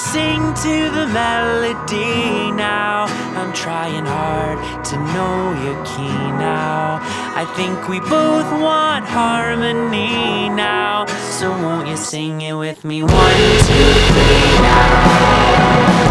Sing to the melody now. I'm trying hard to know your key now. I think we both want harmony now. So won't you sing it with me? 1, 2, 3 now.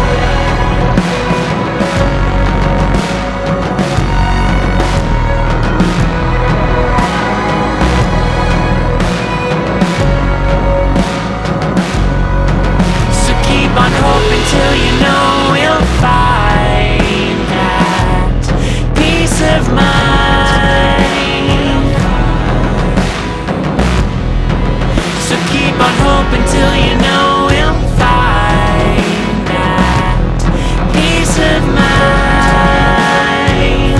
Till you know we'll find that peace of mind. So keep on hoping till you know we'll find that peace of mind.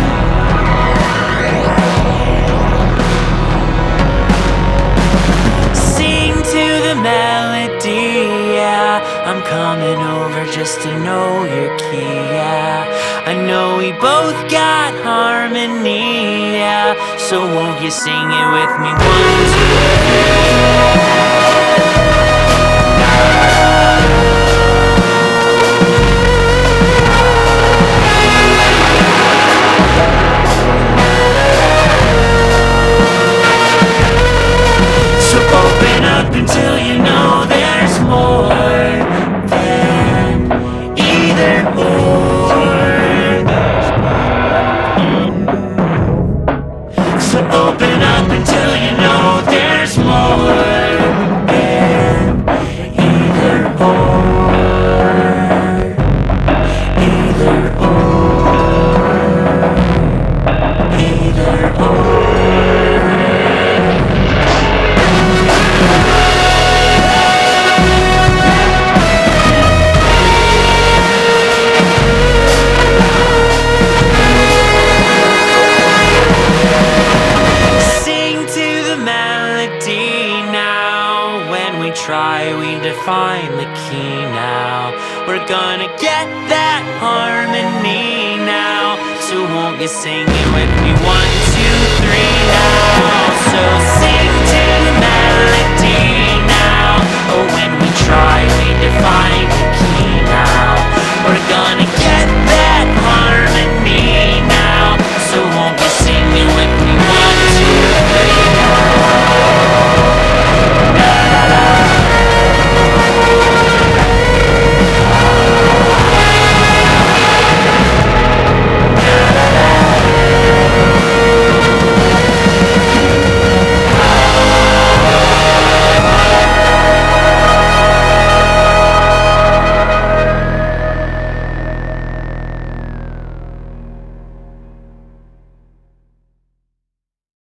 Sing to the melody, yeah. I'm coming over just to know your key, yeah. I know we both got harmony, yeah. So won't you sing it with me? 1, 2, 3 So open up until you know there's more. So open up until you know there's more than either or. Either or. Either or. Try, we define the key now. We're gonna get that harmony now. So won't you sing it with me? 1, 2, 3 now. So sing to the melody now. Oh, when we try, we define